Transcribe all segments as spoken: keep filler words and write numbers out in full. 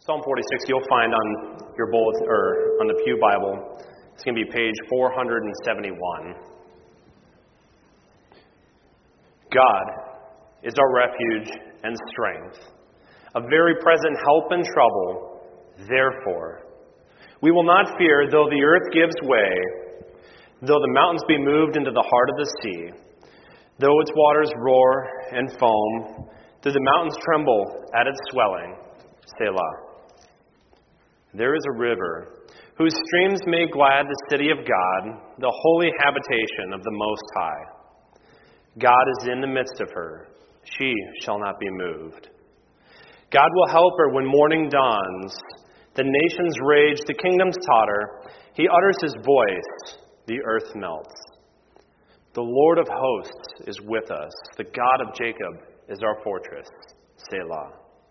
Psalm forty-six, you'll find on your bullet or on the Pew Bible, it's going to be page four hundred seventy-one. God is our refuge and strength, a very present help in trouble. Therefore, we will not fear, though the earth gives way, though the mountains be moved into the heart of the sea, though its waters roar and foam, though the mountains tremble at its swelling. Selah. There is a river whose streams make glad the city of God, the holy habitation of the Most High. God is in the midst of her. She shall not be moved. God will help her when morning dawns. The nations rage, the kingdoms totter. He utters his voice, the earth melts. The Lord of hosts is with us. The God of Jacob is our fortress. Selah.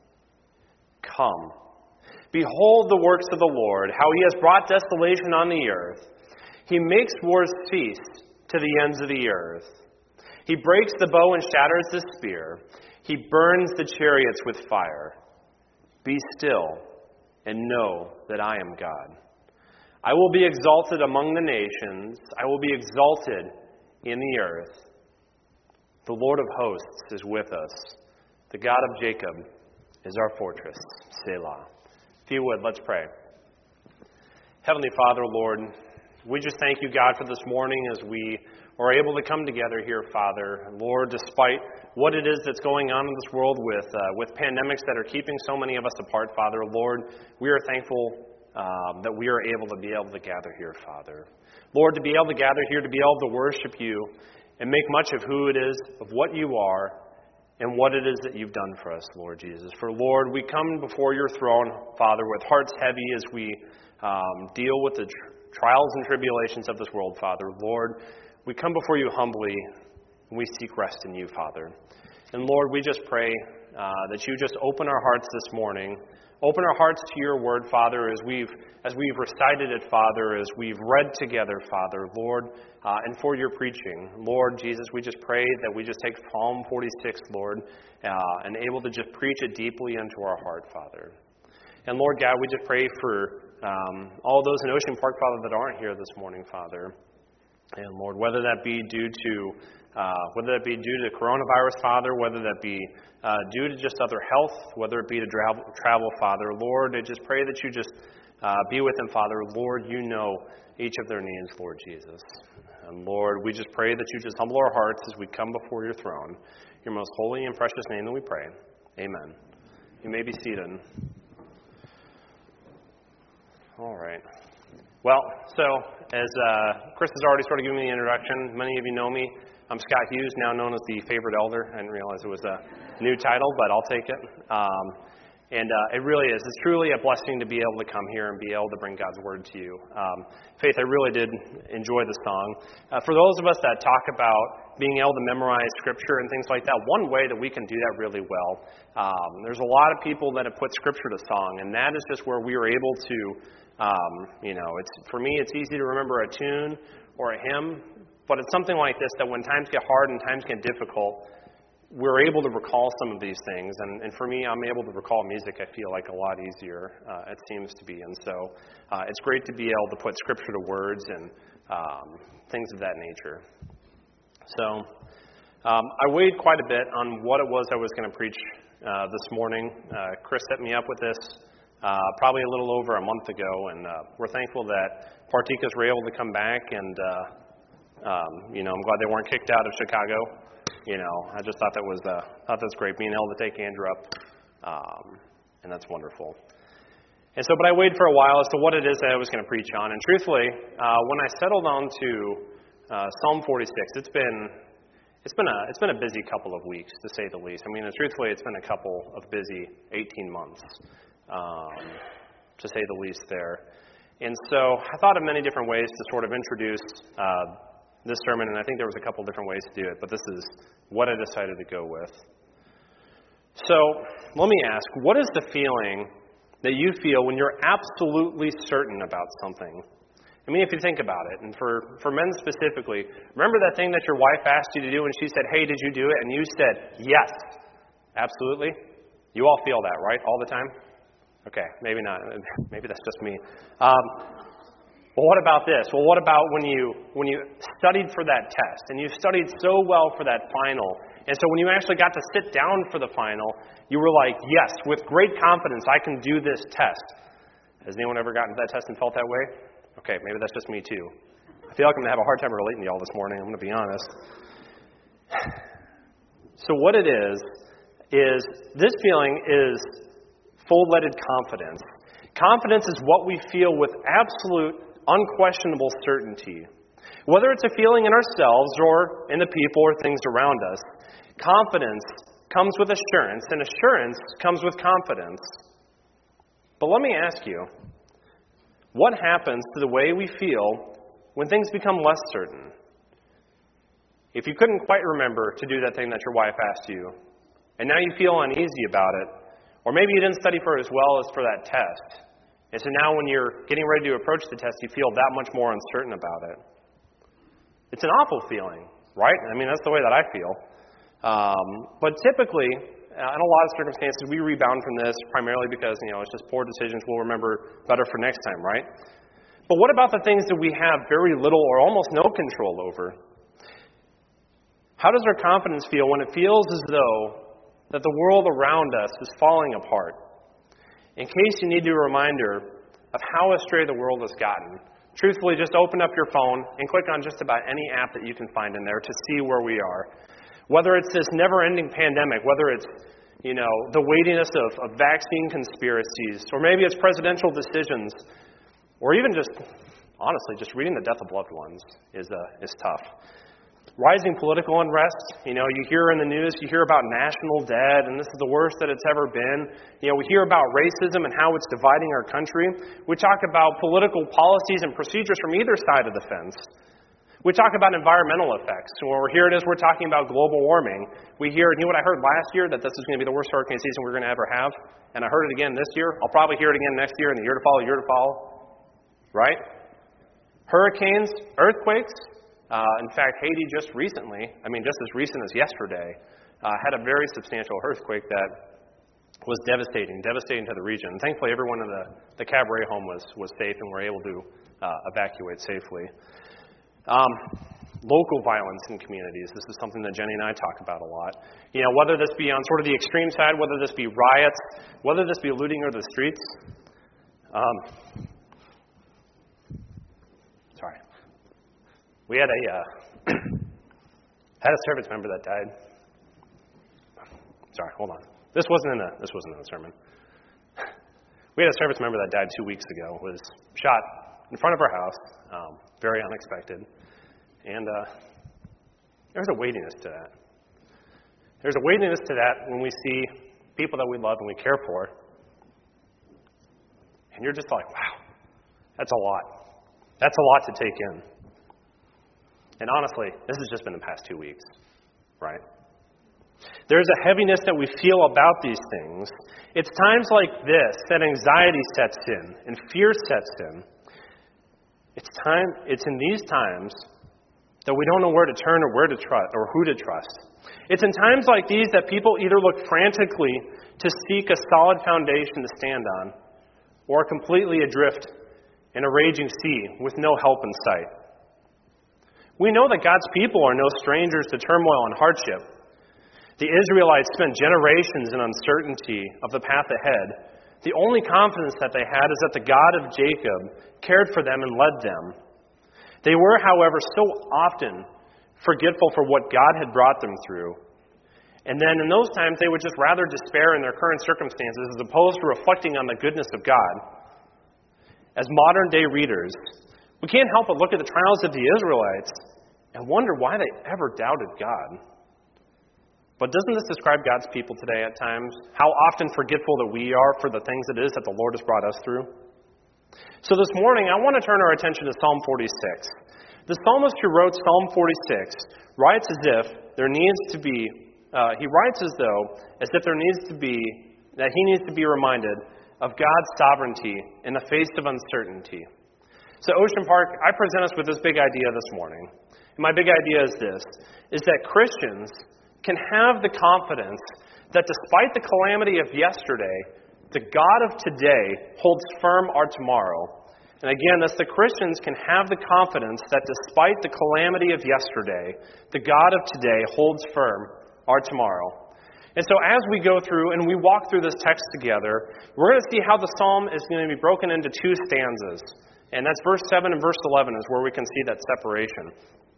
Come. Behold the works of the Lord, how he has brought desolation on the earth. He makes wars cease to the ends of the earth. He breaks the bow and shatters the spear. He burns the chariots with fire. Be still and know that I am God. I will be exalted among the nations. I will be exalted in the earth. The Lord of hosts is with us. The God of Jacob is our fortress. Selah. If you would, let's pray. Heavenly Father, Lord, we just thank you, God, for this morning as we are able to come together here, Father. Lord, despite what it is that's going on in this world with uh, with pandemics that are keeping so many of us apart, Father, Lord, we are thankful um, that we are able to be able to gather here, Father. Lord, to be able to gather here, to be able to worship you and make much of who it is, of what you are, and what it is that you've done for us, Lord Jesus. For, Lord, we come before your throne, Father, with hearts heavy as we um, deal with the tr- trials and tribulations of this world, Father. Lord, we come before you humbly, and we seek rest in you, Father. And, Lord, we just pray uh, that you just open our hearts this morning. Open our hearts to your word, Father, as we've as we've recited it, Father, as we've read together, Father, Lord, uh, and for your preaching. Lord Jesus, we just pray that we just take Psalm forty-six, Lord, uh, and able to just preach it deeply into our heart, Father. And Lord God, we just pray for um, all those in Ocean Park, Father, that aren't here this morning, Father. And Lord, whether that be due to uh, whether that be due to coronavirus, Father, whether that be uh, due to just other health, whether it be to travel, travel Father, Lord, I just pray that you just uh, be with them, Father. Lord, you know each of their needs, Lord Jesus. And Lord, we just pray that you just humble our hearts as we come before your throne. Your most holy and precious name that we pray. Amen. You may be seated. All right. Well, so as uh, Chris has already sort of given me the introduction, many of you know me. I'm Scott Hughes, now known as the Favorite Elder. I didn't realize it was a new title, but I'll take it. Um, and uh, it really is. It's truly a blessing to be able to come here and be able to bring God's Word to you. Um, Faith, I really did enjoy the song. Uh, for those of us that talk about being able to memorize Scripture and things like that, one way that we can do that really well, um, there's a lot of people that have put Scripture to song, and that is just where we are able to Um, you know, it's for me, it's easy to remember a tune or a hymn, but it's something like this that when times get hard and times get difficult, we're able to recall some of these things. And, and for me, I'm able to recall music, I feel like, a lot easier, uh, it seems to be. And so uh, it's great to be able to put Scripture to words and um, things of that nature. So um, I weighed quite a bit on what it was I was going to preach uh, this morning. Uh, Chris set me up with this. Uh, probably a little over a month ago, and uh, we're thankful that Particas were able to come back, and uh, um, you know, I'm glad they weren't kicked out of Chicago. You know, I just thought that was uh, thought that's great, being able to take Andrew up, um, and that's wonderful. And so, but I waited for a while as to what it is that I was going to preach on, and truthfully, uh, when I settled on to uh, Psalm forty-six, it's been it's been a it's been a busy couple of weeks, to say the least. I mean, truthfully, it's been a couple of busy eighteen months. Um, to say the least there. And so I thought of many different ways to sort of introduce uh, this sermon, and I think there was a couple different ways to do it, but this is what I decided to go with. So let me ask, what is the feeling that you feel when you're absolutely certain about something? I mean, if you think about it, and for, for men specifically, remember that thing that your wife asked you to do and she said, hey, did you do it? And you said, yes, absolutely. You all feel that, right, all the time? Okay, maybe not. Maybe that's just me. Um, well, what about this? Well, what about when you when you studied for that test and you studied so well for that final, and so when you actually got to sit down for the final, you were like, yes, with great confidence, I can do this test. Has anyone ever gotten to that test and felt that way? Okay, maybe that's just me too. I feel like I'm going to have a hard time relating to y'all this morning. I'm going to be honest. So what it is, is this feeling is full-blooded confidence. Confidence is what we feel with absolute, unquestionable certainty. Whether it's a feeling in ourselves or in the people or things around us, confidence comes with assurance, and assurance comes with confidence. But let me ask you, what happens to the way we feel when things become less certain? If you couldn't quite remember to do that thing that your wife asked you, and now you feel uneasy about it, or maybe you didn't study for it as well as for that test, and so now when you're getting ready to approach the test, you feel that much more uncertain about it. It's an awful feeling, right? I mean, that's the way that I feel. Um, but typically, uh, in a lot of circumstances, we rebound from this primarily because, you know, it's just poor decisions we'll remember better for next time, right? But what about the things that we have very little or almost no control over? How does our confidence feel when it feels as though that the world around us is falling apart? In case you need a reminder of how astray the world has gotten, truthfully, just open up your phone and click on just about any app that you can find in there to see where we are. Whether it's this never-ending pandemic, whether it's, you know, the weightiness of, of vaccine conspiracies, or maybe it's presidential decisions, or even just, honestly, just reading the death of loved ones is uh, is tough. Rising political unrest, you know, you hear in the news, you hear about national debt, and this is the worst that it's ever been. You know, we hear about racism and how it's dividing our country. We talk about political policies and procedures from either side of the fence. We talk about environmental effects. Or here it is, we're talking about global warming. We hear, you know what I heard last year? That this is going to be the worst hurricane season we're going to ever have. And I heard it again this year. I'll probably hear it again next year and the year to follow, year to follow. Right? Hurricanes, earthquakes. Uh, in fact, Haiti just recently, I mean just as recent as yesterday, uh, had a very substantial earthquake that was devastating, devastating to the region. And thankfully, everyone in the, the Cabaret home was, was safe and were able to uh, evacuate safely. Um, local violence in communities. This is something that Jenny and I talk about a lot. You know, whether this be on sort of the extreme side, whether this be riots, whether this be looting or the streets. Um, sorry. We had a uh, had a service member that died. Sorry, hold on. This wasn't in the this wasn't in the sermon. We had a service member that died two weeks ago. Was shot in front of our house. Um, very unexpected, and uh, there's a weightiness to that. There's a weightiness to that when we see people that we love and we care for, and you're just like, wow, that's a lot. That's a lot to take in. And honestly, this has just been the past two weeks, right? There's a heaviness that we feel about these things. It's times like this that anxiety sets in and fear sets in. It's time. It's in these times that we don't know where to turn or where to trust or who to trust. It's in times like these that people either look frantically to seek a solid foundation to stand on, or completely adrift in a raging sea with no help in sight. We know that God's people are no strangers to turmoil and hardship. The Israelites spent generations in uncertainty of the path ahead. The only confidence that they had is that the God of Jacob cared for them and led them. They were, however, so often forgetful for what God had brought them through. And then in those times, they would just rather despair in their current circumstances as opposed to reflecting on the goodness of God. As modern-day readers, we can't help but look at the trials of the Israelites and wonder why they ever doubted God. But doesn't this describe God's people today at times? How often forgetful that we are for the things it is that the Lord has brought us through? So this morning, I want to turn our attention to Psalm forty-six. The psalmist who wrote Psalm forty-six writes as if there needs to be, uh, he writes as though, as if there needs to be, that he needs to be reminded of God's sovereignty in the face of uncertainty. So Ocean Park, I present us with this big idea this morning. And my big idea is this, is that Christians can have the confidence that despite the calamity of yesterday, the God of today holds firm our tomorrow. And again, thus the Christians can have the confidence that despite the calamity of yesterday, the God of today holds firm our tomorrow. And so as we go through and we walk through this text together, we're going to see how the psalm is going to be broken into two stanzas. And that's verse seven and verse eleven is where we can see that separation.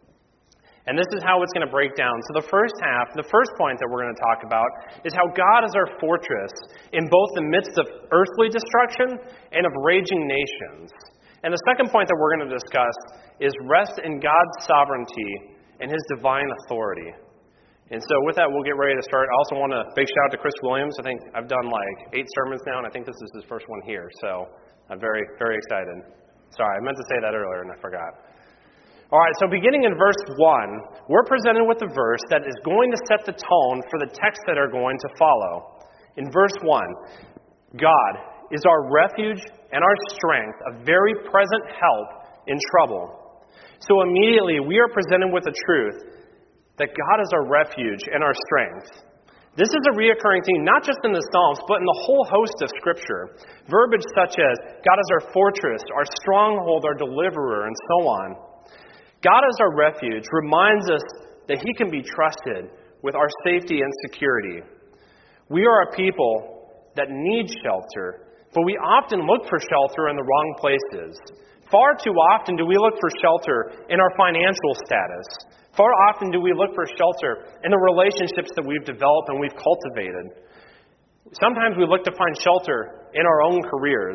And this is how it's going to break down. So the first half, the first point that we're going to talk about is how God is our fortress in both the midst of earthly destruction and of raging nations. And the second point that we're going to discuss is rest in God's sovereignty and His divine authority. And so with that, we'll get ready to start. I also want to big shout out to Chris Williams. I think I've done like eight sermons now, and I think this is his first one here. So I'm very, very excited. Sorry, I meant to say that earlier, and I forgot. All right, so beginning in verse one, we're presented with a verse that is going to set the tone for the texts that are going to follow. In verse one, God is our refuge and our strength, a very present help in trouble. So immediately we are presented with the truth that God is our refuge and our strength. This is a reoccurring theme, not just in the Psalms, but in the whole host of Scripture. Verbiage such as God is our fortress, our stronghold, our deliverer, and so on. God as our refuge reminds us that He can be trusted with our safety and security. We are a people that need shelter, but we often look for shelter in the wrong places. Far too often do we look for shelter in our financial status. Far often do we look for shelter in the relationships that we've developed and we've cultivated. Sometimes we look to find shelter in our own careers.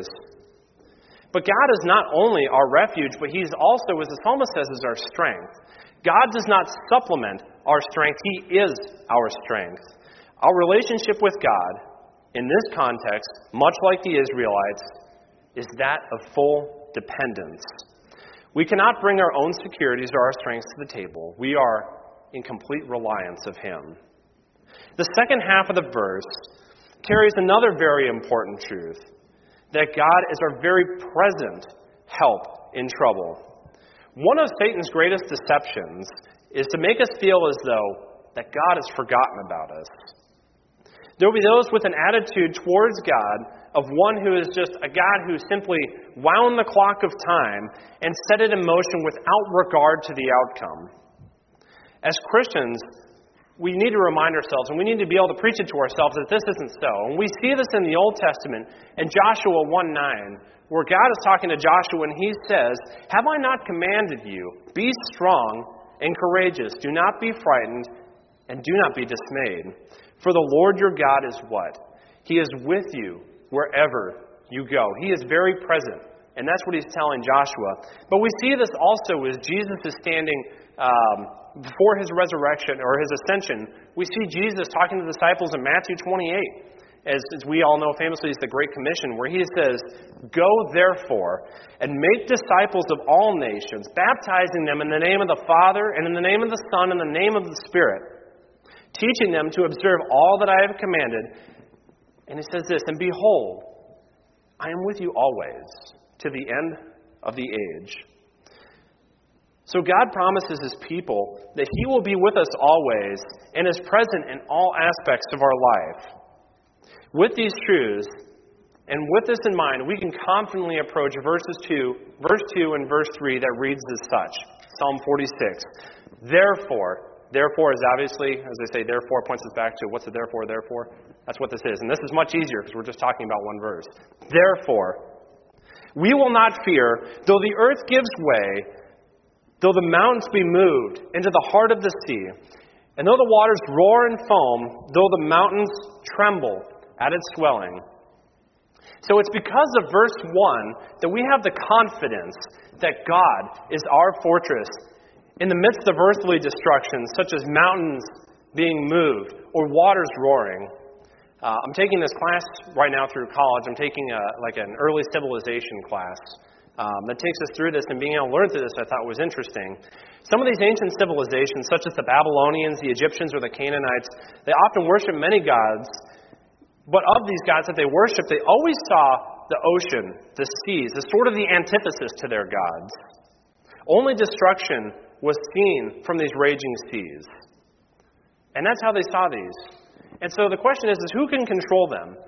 But God is not only our refuge, but He's also, as the psalmist says, is our strength. God does not supplement our strength. He is our strength. Our relationship with God, in this context, much like the Israelites, is that of full dependence. We cannot bring our own securities or our strengths to the table. We are in complete reliance of Him. The second half of the verse carries another very important truth, that God is our very present help in trouble. One of Satan's greatest deceptions is to make us feel as though that God has forgotten about us. There will be those with an attitude towards God of one who is just a God who simply wound the clock of time and set it in motion without regard to the outcome. As Christians, we need to remind ourselves, and we need to be able to preach it to ourselves, that this isn't so. And we see this in the Old Testament in Joshua one nine, where God is talking to Joshua and He says, "Have I not commanded you? Be strong and courageous. Do not be frightened and do not be dismayed. For the Lord your God is" what? He is with you wherever you go. He is very present. And that's what He's telling Joshua. But we see this also as Jesus is standing um, before His resurrection or His ascension. We see Jesus talking to the disciples in Matthew twenty-eight. As, as we all know famously, it's the Great Commission, where He says, "Go therefore and make disciples of all nations, baptizing them in the name of the Father and in the name of the Son and in the name of the Spirit, teaching them to observe all that I have commanded." And He says this, "And behold, I am with you always, to the end of the age." So God promises His people that He will be with us always and is present in all aspects of our life. With these truths, and with this in mind, we can confidently approach verses two, verse two and verse three that reads as such. Psalm forty-six. Therefore, therefore is obviously, as I say, therefore points us back to what's the therefore, therefore? That's what this is. And this is much easier because we're just talking about one verse. Therefore, we will not fear, though the earth gives way, though the mountains be moved into the heart of the sea, and though the waters roar and foam, though the mountains tremble at its swelling. So it's because of verse one that we have the confidence that God is our fortress in the midst of earthly destruction, such as mountains being moved or waters roaring. Uh, I'm taking this class right now through college. I'm taking a, like an early civilization class um, that takes us through this, and being able to learn through this I thought was interesting. Some of these ancient civilizations, such as the Babylonians, the Egyptians, or the Canaanites, they often worship many gods. But of these gods that they worshiped, they always saw the ocean, the seas, as sort of the antithesis to their gods. Only destruction was seen from these raging seas. And that's how they saw these. And so the question is, is who can control them?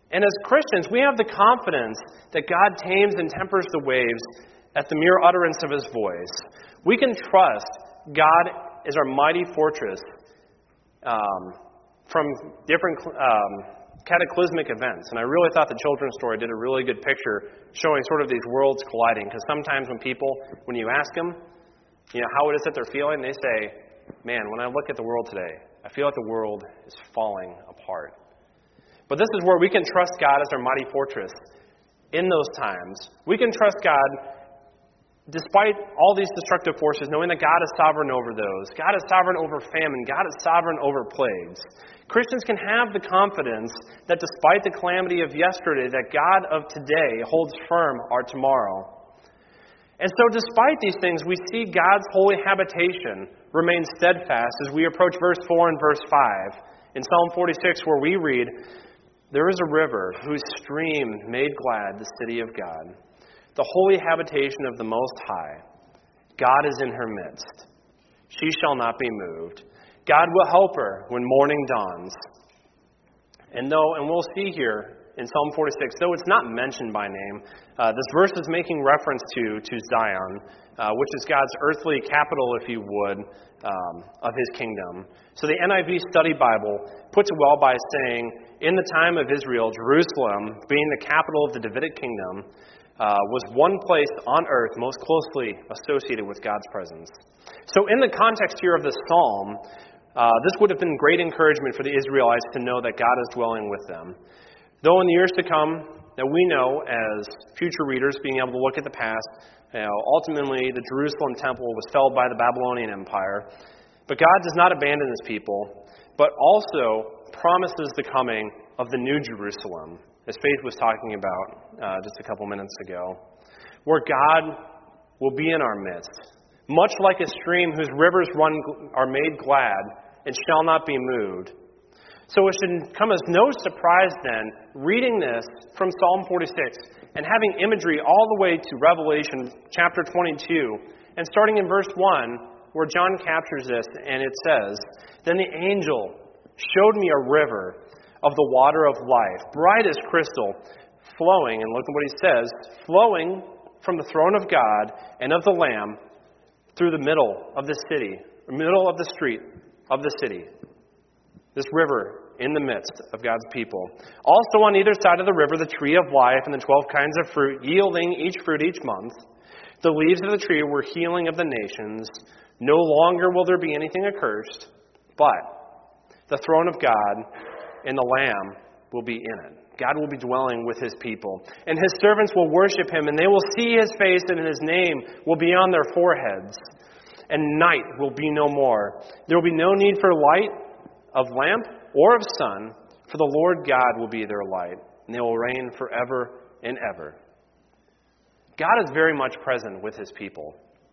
And as Christians, we have the confidence that God tames and tempers the waves at the mere utterance of his voice. We can trust God is our mighty fortress um, from different um, cataclysmic events. And I really thought the children's story did a really good picture showing sort of these worlds colliding. Because sometimes when people, when you ask them, you know, how it is that they're feeling, they say, man, when I look at the world today, I feel like the world is falling apart. But this is where we can trust God as our mighty fortress in those times. We can trust God despite all these destructive forces, knowing that God is sovereign over those. God is sovereign over famine. God is sovereign over plagues. Christians can have the confidence that despite the calamity of yesterday, that God of today holds firm our tomorrow. And so despite these things, we see God's holy habitation remain steadfast as we approach verse four and verse five. In Psalm forty-six, where we read, "There is a river whose stream made glad the city of God, the holy habitation of the Most High. God is in her midst. She shall not be moved. God will help her when morning dawns." And though, and we'll see here in Psalm forty-six, though it's not mentioned by name, uh, this verse is making reference to, to Zion, uh, which is God's earthly capital, if you would, um, of his kingdom. So the N I V Study Bible puts it well by saying, in the time of Israel, Jerusalem, being the capital of the Davidic kingdom, Uh, was one place on earth most closely associated with God's presence. So in the context here of this psalm, uh, this would have been great encouragement for the Israelites to know that God is dwelling with them. Though in the years to come, that we know as future readers, being able to look at the past, you know, ultimately the Jerusalem temple was felled by the Babylonian Empire. But God does not abandon his people, but also promises the coming of the new Jerusalem, as Faith was talking about uh, just a couple minutes ago, where God will be in our midst, much like a stream whose rivers run are made glad and shall not be moved. So it should come as no surprise then, reading this from Psalm forty-six and having imagery all the way to Revelation chapter twenty-two, and starting in verse one, where John captures this, and it says, "Then the angel showed me a river of the water of life, bright as crystal, flowing," and look at what he says, "flowing from the throne of God and of the Lamb through the middle of the city, middle of the street of the city." This river in the midst of God's people. "Also on either side of the river, the tree of life and the twelve kinds of fruit, yielding each fruit each month. The leaves of the tree were healing of the nations. No longer will there be anything accursed, but the throne of God and the Lamb will be in it." God will be dwelling with his people. "And his servants will worship him, and they will see his face, and his name will be on their foreheads. And night will be no more. There will be no need for light of lamp or of sun, for the Lord God will be their light, and they will reign forever and ever." God is very much present with his people.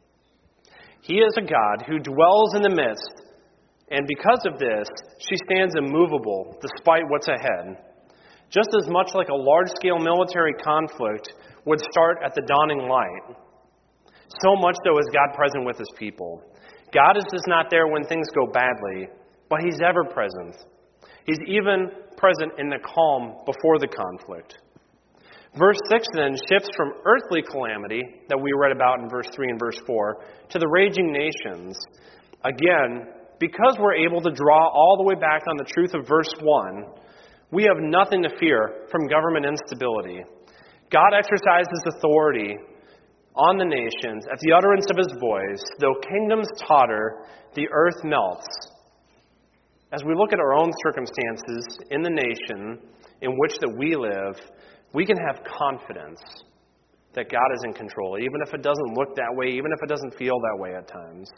He is a God who dwells in the midst. And because of this, she stands immovable despite what's ahead. Just as much like a large-scale military conflict would start at the dawning light, so much so is God present with his people. God is just not there when things go badly, but he's ever present. He's even present in the calm before the conflict. Verse six then shifts from earthly calamity that we read about in verse three and verse four to the raging nations. Again, because we're able to draw all the way back on the truth of verse one, we have nothing to fear from government instability. God exercises authority on the nations at the utterance of his voice. Though kingdoms totter, the earth melts. As we look at our own circumstances in the nation in which that we live, we can have confidence that God is in control, even if it doesn't look that way, even if it doesn't feel that way at times.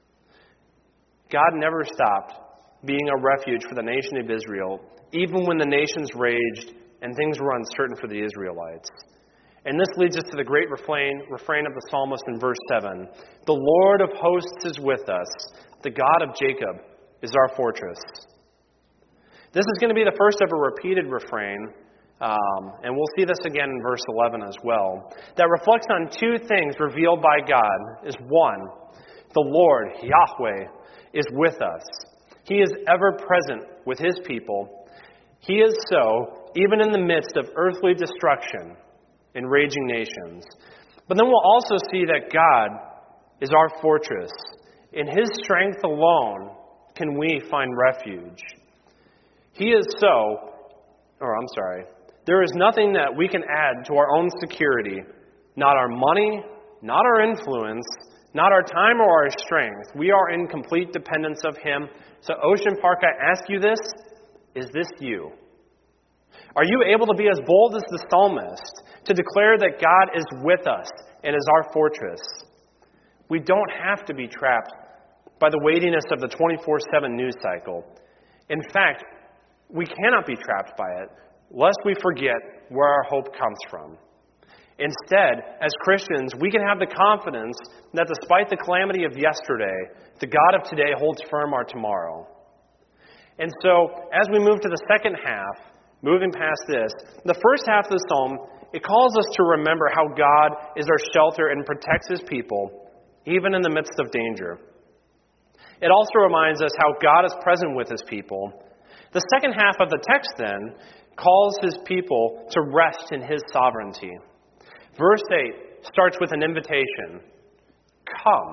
God never stopped being a refuge for the nation of Israel, even when the nations raged and things were uncertain for the Israelites. And this leads us to the great refrain, refrain of the psalmist in verse seven. "The Lord of hosts is with us. The God of Jacob is our fortress." This is going to be the first of a repeated refrain, um, and we'll see this again in verse eleven as well, that reflects on two things revealed by God. Is one, the Lord, Yahweh, is with us. He is ever present with his people. He is so even in the midst of earthly destruction and raging nations. But then we'll also see that God is our fortress. In His strength alone can we find refuge. He is so, or I'm sorry, there is nothing that we can add to our own security, not our money, not our influence, not our time or our strength. We are in complete dependence of Him. So Ocean Park, I ask you this, is this you? Are you able to be as bold as the psalmist to declare that God is with us and is our fortress? We don't have to be trapped by the weightiness of the twenty-four seven news cycle. In fact, we cannot be trapped by it, lest we forget where our hope comes from. Instead, as Christians, we can have the confidence that despite the calamity of yesterday, the God of today holds firm our tomorrow. And so, as we move to the second half, moving past this, the first half of the psalm, it calls us to remember how God is our shelter and protects His people, even in the midst of danger. It also reminds us how God is present with His people. The second half of the text, then, calls His people to rest in His sovereignty. Verse eight starts with an invitation. Come.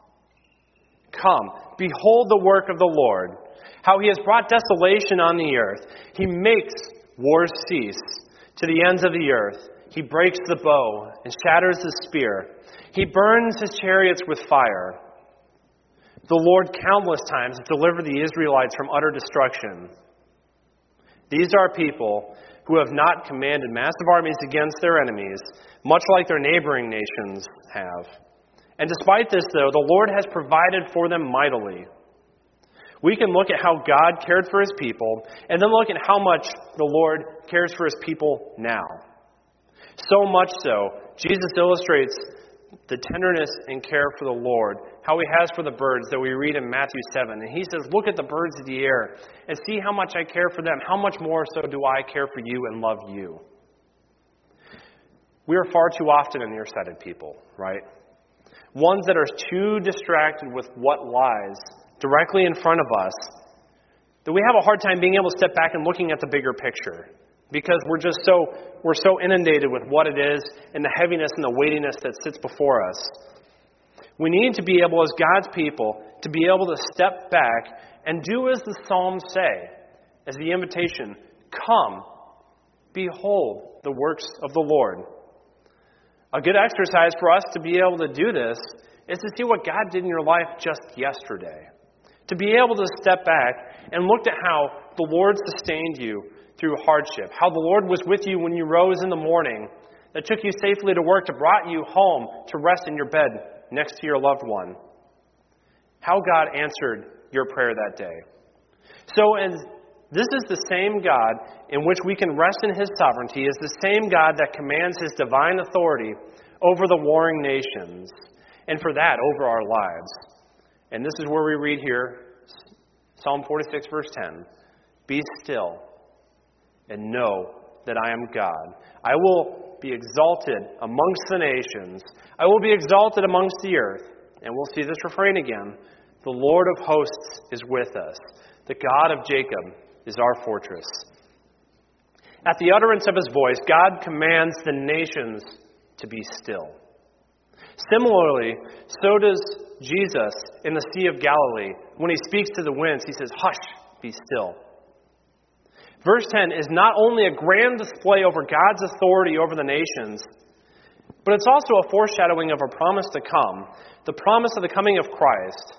Come. Behold the work of the Lord, how He has brought desolation on the earth. He makes wars cease to the ends of the earth. He breaks the bow and shatters the spear. He burns His chariots with fire. The Lord countless times has delivered the Israelites from utter destruction. These are people who have not commanded massive armies against their enemies, much like their neighboring nations have. And despite this, though, the Lord has provided for them mightily. We can look at how God cared for His people, and then look at how much the Lord cares for His people now. So much so, Jesus illustrates the tenderness and care for the Lord, how He has for the birds that we read in Matthew seven. And He says, look at the birds of the air and see how much I care for them. How much more so do I care for you and love you? We are far too often a nearsighted people, right? Ones that are too distracted with what lies directly in front of us, that we have a hard time being able to step back and looking at the bigger picture. Because we're just so we're so inundated with what it is and the heaviness and the weightiness that sits before us. We need to be able, as God's people, to be able to step back and do as the Psalms say, as the invitation, come, behold the works of the Lord. A good exercise for us to be able to do this is to see what God did in your life just yesterday. To be able to step back and look at how the Lord sustained you through hardship. How the Lord was with you when you rose in the morning, that took you safely to work, to brought you home to rest in your bed next to your loved one. How God answered your prayer that day. So as this is the same God in which we can rest in His sovereignty, is the same God that commands His divine authority over the warring nations, and for that, over our lives. And this is where we read here, Psalm forty-six, verse ten. Be still and know that I am God. I will be exalted amongst the nations. I will be exalted amongst the earth. And we'll see this refrain again. The Lord of hosts is with us. The God of Jacob is our fortress. At the utterance of His voice, God commands the nations to be still. Similarly, so does Jesus in the Sea of Galilee. When He speaks to the winds, He says, hush, be still. Verse ten is not only a grand display over God's authority over the nations, but it's also a foreshadowing of a promise to come, the promise of the coming of Christ.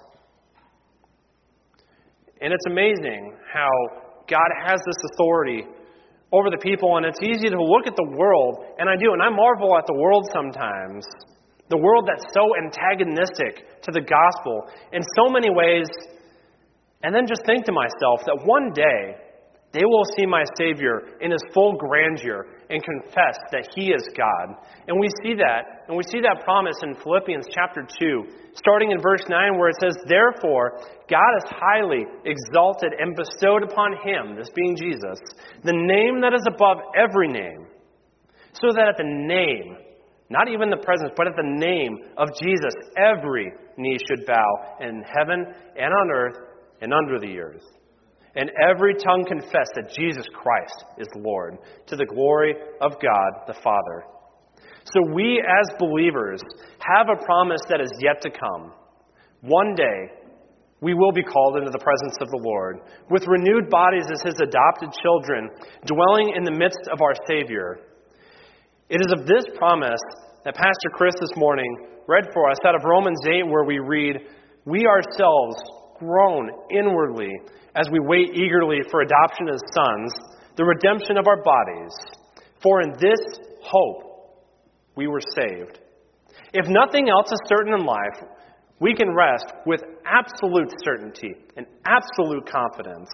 And it's amazing how God has this authority over the people, and it's easy to look at the world, and I do, and I marvel at the world sometimes, the world that's so antagonistic to the gospel in so many ways, and then just think to myself that one day they will see my Savior in His full grandeur and confess that He is God. And we see that, and we see that promise in Philippians chapter two, starting in verse nine, where it says, therefore, God has highly exalted and bestowed upon Him, this being Jesus, the name that is above every name, so that at the name, not even the presence, but at the name of Jesus, every knee should bow in heaven and on earth and under the earth. and every tongue confess that Jesus Christ is Lord, to the glory of God the Father. So we as believers have a promise that is yet to come. One day, we will be called into the presence of the Lord, with renewed bodies as His adopted children, dwelling in the midst of our Savior. It is of this promise that Pastor Chris this morning read for us out of Romans eight, where we read, "We ourselves groan inwardly as we wait eagerly for adoption as sons, the redemption of our bodies. For in this hope we were saved." If nothing else is certain in life, we can rest with absolute certainty and absolute confidence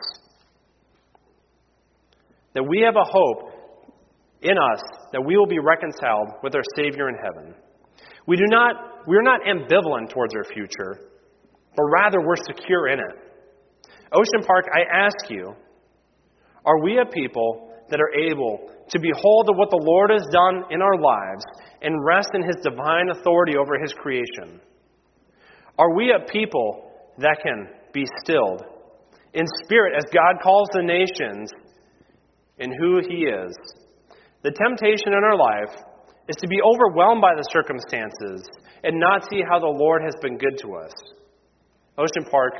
that we have a hope in us that we will be reconciled with our Savior in heaven. We do not, we are not ambivalent towards our future, but rather we're secure in it. Ocean Park, I ask you, are we a people that are able to behold what the Lord has done in our lives and rest in His divine authority over His creation? Are we a people that can be stilled in spirit as God calls the nations in who He is? The temptation in our life is to be overwhelmed by the circumstances and not see how the Lord has been good to us. Ocean Park,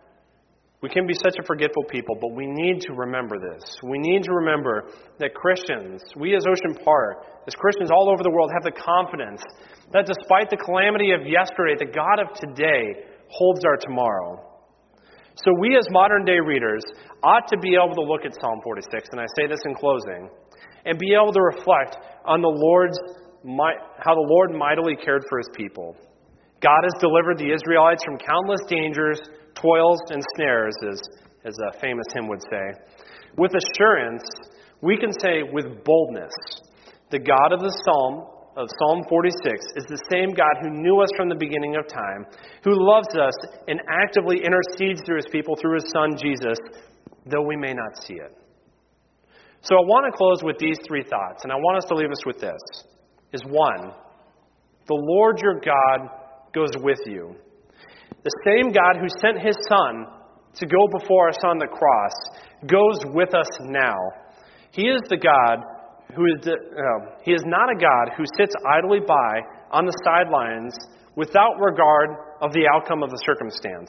we can be such a forgetful people, but we need to remember this. We need to remember that Christians, we as Ocean Park, as Christians all over the world, have the confidence that despite the calamity of yesterday, the God of today holds our tomorrow. So we as modern day readers ought to be able to look at Psalm forty-six, and I say this in closing, and be able to reflect on the Lord's how the Lord mightily cared for His people. God has delivered the Israelites from countless dangers, toils, and snares, as, as a famous hymn would say. With assurance, we can say with boldness, the God of the Psalm of Psalm forty-six is the same God who knew us from the beginning of time, who loves us and actively intercedes through His people through His Son Jesus, though we may not see it. So I want to close with these three thoughts, and I want us to leave us with this. Is one, the Lord your God goes with you. The same God who sent His Son to go before us on the cross goes with us now. He is the God who is the, uh, He is not a God who sits idly by on the sidelines without regard of the outcome of the circumstance.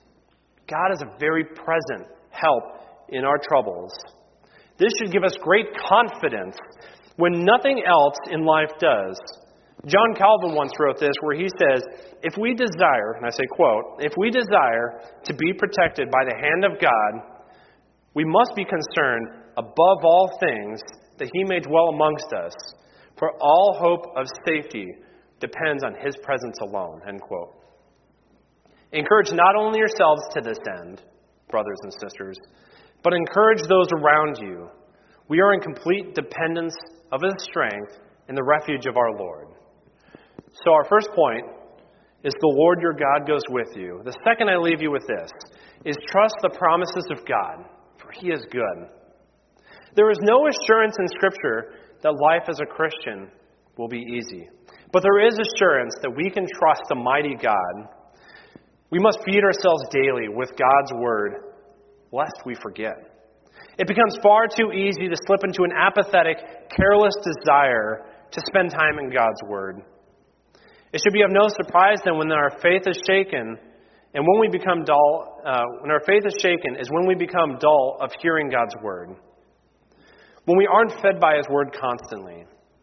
God is a very present help in our troubles. This should give us great confidence when nothing else in life does. John Calvin once wrote this, where he says, if we desire, and I say quote, if we desire to be protected by the hand of God, we must be concerned above all things that He may dwell amongst us, for all hope of safety depends on His presence alone, end quote. Encourage not only yourselves to this end, brothers and sisters, but encourage those around you. We are in complete dependence of His strength in the refuge of our Lord. So our first point is the Lord your God goes with you. The second I leave you with this is trust the promises of God, for He is good. There is no assurance in Scripture that life as a Christian will be easy. But there is assurance that we can trust the mighty God. We must feed ourselves daily with God's Word, lest we forget. It becomes far too easy to slip into an apathetic, careless desire to spend time in God's Word. It should be of no surprise then when our faith is shaken, and when we become dull, uh, when our faith is shaken is when we become dull of hearing God's Word. When we aren't fed by His Word constantly.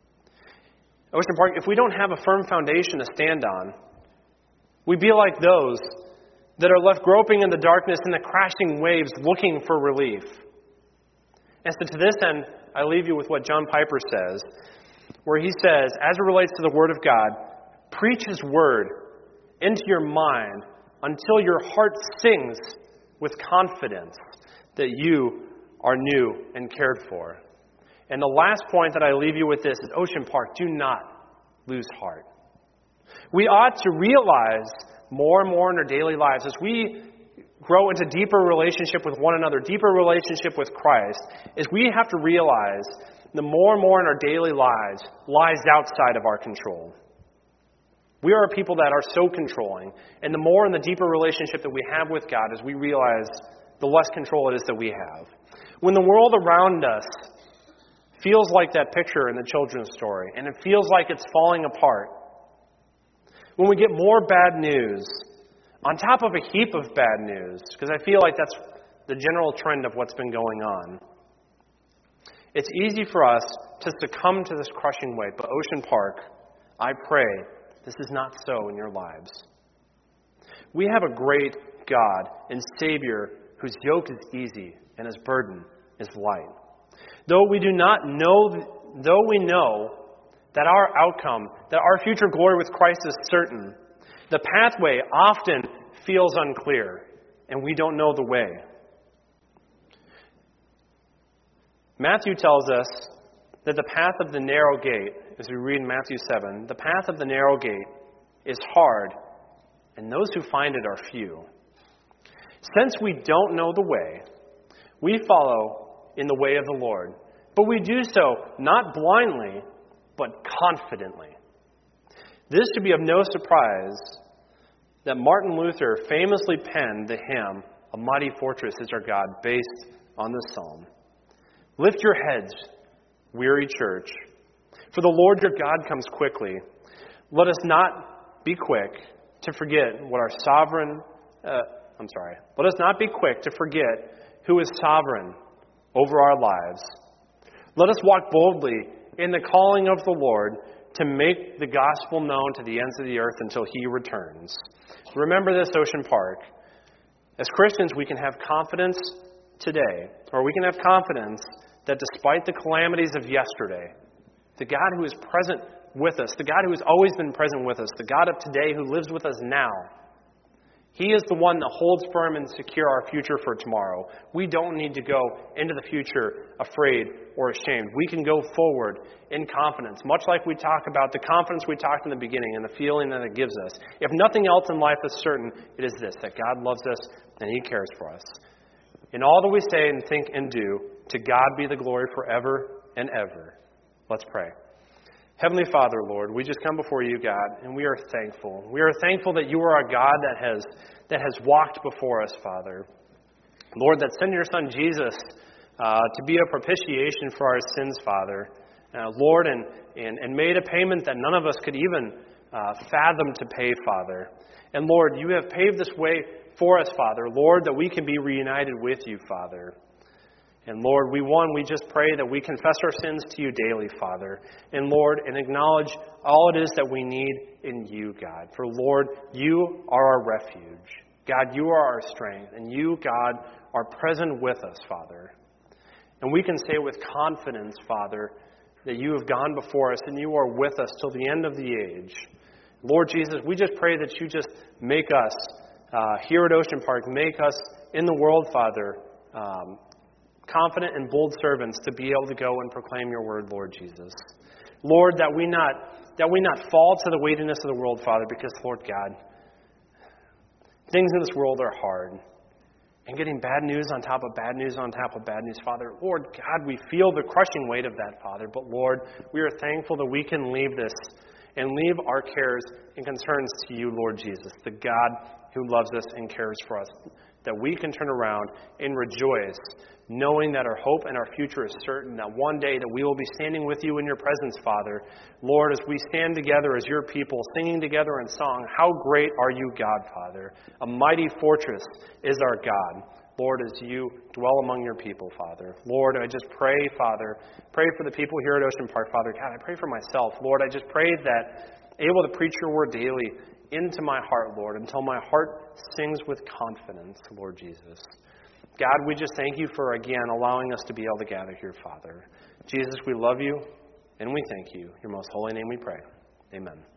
Ocean Park, if we don't have a firm foundation to stand on, we be like those that are left groping in the darkness and the crashing waves looking for relief. And so to this end, I leave you with what John Piper says, where he says, as it relates to the Word of God, preach His Word into your mind until your heart sings with confidence that you are new and cared for. And the last point that I leave you with this is, Ocean Park, do not lose heart. We ought to realize more and more in our daily lives as we grow into deeper relationship with one another, deeper relationship with Christ, is we have to realize the more and more in our daily lives lies outside of our control. We are a people that are so controlling, and the more in the deeper relationship that we have with God as we realize the less control it is that we have. When the world around us feels like that picture in the children's story, and it feels like it's falling apart, when we get more bad news on top of a heap of bad news, because I feel like that's the general trend of what's been going on, it's easy for us to succumb to this crushing weight. But Ocean Park, I pray this is not so in your lives. We have a great God and Savior whose yoke is easy and his burden is light. Though we do not know, though we know that our outcome, that our future glory with Christ is certain, the pathway often feels unclear, and we don't know the way. Matthew tells us that the path of the narrow gate, as we read in Matthew seven, the path of the narrow gate is hard, and those who find it are few. Since we don't know the way, we follow in the way of the Lord, but we do so not blindly, but confidently. This should be of no surprise that Martin Luther famously penned the hymn, "A Mighty Fortress is Our God," based on this psalm. Lift your heads, weary church, for the Lord your God comes quickly. Let us not be quick to forget what our sovereign, uh, I'm sorry, let us not be quick to forget who is sovereign over our lives. Let us walk boldly in the calling of the Lord to make the gospel known to the ends of the earth until he returns. Remember this, Ocean Park. As Christians, we can have confidence today, or we can have confidence that despite the calamities of yesterday, the God who is present with us, the God who has always been present with us, the God of today who lives with us now, he is the one that holds firm and secure our future for tomorrow. We don't need to go into the future afraid or ashamed. We can go forward in confidence, much like we talk about the confidence we talked in the beginning and the feeling that it gives us. If nothing else in life is certain, it is this, that God loves us and he cares for us. In all that we say and think and do, to God be the glory forever and ever. Let's pray. Heavenly Father, Lord, we just come before you, God, and we are thankful. We are thankful that you are a God that has that has walked before us, Father. Lord, that sent your Son Jesus uh, to be a propitiation for our sins, Father. Uh, Lord, and, and, and made a payment that none of us could even uh, fathom to pay, Father. And Lord, you have paved this way for us, Father. Lord, that we can be reunited with you, Father. And Lord, we, one, we just pray that we confess our sins to you daily, Father. And Lord, and acknowledge all it is that we need in you, God. For Lord, you are our refuge. God, you are our strength. And you, God, are present with us, Father. And we can say with confidence, Father, that you have gone before us and you are with us till the end of the age. Lord Jesus, we just pray that you just make us, uh, here at Ocean Park, make us in the world, Father, um, confident and bold servants to be able to go and proclaim your word, Lord Jesus. Lord, that we not that we not fall to the weightiness of the world, Father, because, Lord God, things in this world are hard. And getting bad news on top of bad news on top of bad news, Father, Lord God, we feel the crushing weight of that, Father. But, Lord, we are thankful that we can leave this and leave our cares and concerns to you, Lord Jesus, the God who loves us and cares for us, that we can turn around and rejoice, knowing that our hope and our future is certain, that one day that we will be standing with you in your presence, Father. Lord, as we stand together as your people, singing together in song, how great are you, God, Father? A mighty fortress is our God. Lord, as you dwell among your people, Father. Lord, I just pray, Father, pray for the people here at Ocean Park, Father. God, I pray for myself. Lord, I just pray that able to preach your word daily into my heart, Lord, until my heart sings with confidence, Lord Jesus. God, we just thank you for, again, allowing us to be able to gather here, Father. Jesus, we love you, and we thank you. In your most holy name we pray. Amen.